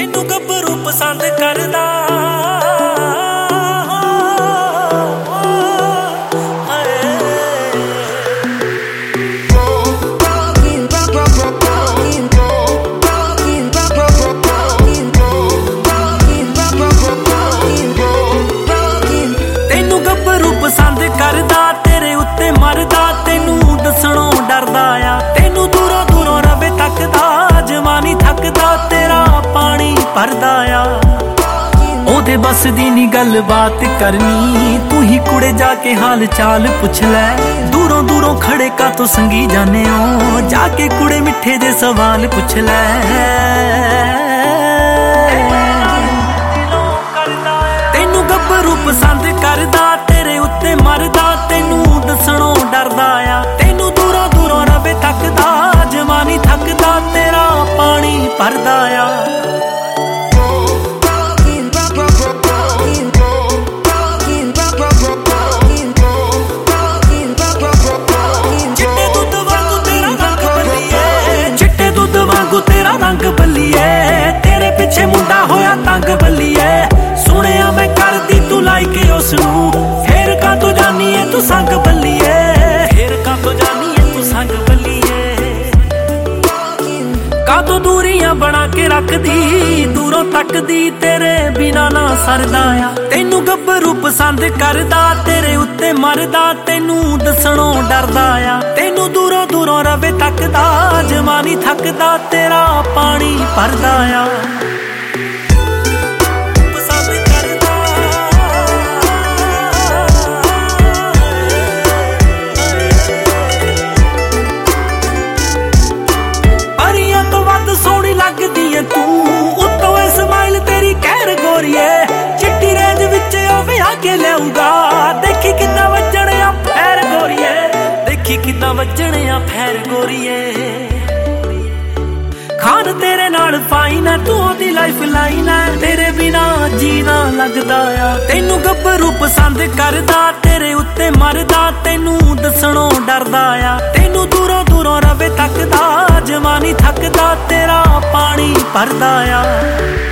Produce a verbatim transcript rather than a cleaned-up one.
ਤੈਨੂੰ ਗੱਭਰੂ ਪਸੰਦ ਕਰਦਾ ਤੈਨੂੰ ਗੱਭਰੂ ਪਸੰਦ ਕਰਦਾ ਤੇਰੇ ਉੱਤੇ ਮਰਦਾ ਤੈਨੂੰ ਦੱਸਣੋਂ ਡਰਦਾ ਆ ਤੈਨੂੰ ਦੂਰੋਂ ਦੂਰੋਂ ਰਵੇ ਤੱਕਦਾ ਜਵਾਨੀ ਥੱਕਦਾ ਤੇਰਾ ਪਾਣੀ ਭਰਦਾ ਆ ਉਹਦੇ ਬਸ ਦੀ ਨੀ ਗੱਲ ਬਾਤ ਕਰਨੀ ਤੂੰ ਹੀ ਕੁੜੇ ਜਾ ਕੇ ਹਾਲ ਚਾਲ ਪੁੱਛ ਲੈ ਦੂਰੋਂ ਦੂਰੋਂ ਖੜੇ ਕਾ ਤੋਂ ਸੰਗੀ ਜਾਣੇ ਹੋ ਜਾ ਕੇ ਕੁੜੇ ਮਿੱਠੇ ਦੇ ਸਵਾਲ ਪੁੱਛ ਲੈ ਤੈਨੂੰ ਗੱਭਰੂ ਪਸੰਦ ਕਰਦਾ ਤੇਰੇ ਉੱਤੇ ਮਰਦਾ ਤੈਨੂੰ ਦੱਸਣੋਂ ਡਰਦਾ ਆ ਤੈਨੂੰ ਦੂਰੋਂ ਦੂਰੋਂ ਰਵੇ ਤੱਕਦਾ ਜਵਾਨੀ ਥੱਕਦਾ ਤੇਰਾ ਪਾਣੀ ਭਰਦਾ ਆ ਤੇਰਾ ਰੰਗ ਬੱਲੀਏ ਤੇਰੇ ਪਿੱਛੇ ਮੁੰਡਾ ਹੋਇਆ ਤੰਗ ਬੱਲੀਏ ਸੁਣਿਆ ਮੈਂ ਕਰਦੀ ਤੂੰ ਲਾਈਕ ਉਸ ਨੂੰ ਫੇਰ ਕਾ ਤੂੰ ਜਾਨੀ ਏ ਤੂੰ ਸੰਗ ਬੱਲੀਏ ਫੇਰ ਕਾ ਤੂੰ ਜਾਨੀ ਏ ਤੂੰ ਸੰਗ ਬੱਲੀਏ ਕਾਤੋਂ ਦੂਰੀਆਂ ਬਣਾ ਕੇ ਰੱਖਦੀ ਦੂਰੋਂ ਤੱਕਦੀ ਤੇਰੇ ਬਿਨਾ ਨਾ ਸਰਦਾ ਆ ਤੈਨੂੰ ਗੱਭਰੂ ਪਸੰਦ ਕਰਦਾ ਤੇਰੇ ਉੱਤੇ ਮਰਦਾ ਤੈਨੂੰ ਦੱਸਣੋਂ ਡਰਦਾ ਆ ਤੈਨੂੰ ਦੂਰੋਂ ਦੂਰੋਂ ਰਵੇ ਤੱਕਦਾ ਜਵਾਨੀ ਥੱਕਦਾ ਤੇਰਾ ਪਾਣੀ ਭਰਦਾ ਆ ਸੋਹਣੀ ਲੱਗਦੀ ਏ ਤੂੰ ਉੱਤੋਂ ਇਹ ਸਮਾਈਲ ਤੇਰੀ ਕਹਿਰ ਗੋਰੀਏ ਚਿੱਟੀ ਰੇਂਜ ਵਿੱਚ ਉਹ ਵਿਆਹ ਕੇ ਲਿਆਊਗਾ ਦੇਖੀ ਕਿੱਦਾਂ ਵੱਜਣੇ ਆ ਫੈਰ ਗੋਰੀਏ ਦੇਖੀ ਕਿੱਦਾਂ ਵੱਜਣੇ ਆ ਫੈਰ ਗੋਰੀਏ ਖਾਨ ਤੇਰੇ ਨਾਲ ਫਾਈਨ ਹੈ ਤੂੰ ਉਹਦੀ ਲਾਈਫ ਲਾਈਨ ਹੈ ਤੇਰੇ ਬਿਨਾ ਜੀਣਾ ਲੱਗਦਾ ਆ ਤੈਨੂੰ ਗੱਭਰੂ ਪਸੰਦ ਕਰਦਾ ਤੇਰੇ ਉੱਤੇ ਮਰਦਾ ਤੈਨੂੰ ਦੱਸਣੋਂ ਡਰਦਾ ਆ ਤੈਨੂੰ ਦੂਰੋਂ ਦੂਰੋਂ ਰਵੇ ਤੱਕਦਾ ਜਵਾਨੀ ਥੱਕਦਾ ਤੇਰਾ ਪਾਣੀ ਭਰਦਾ ਆ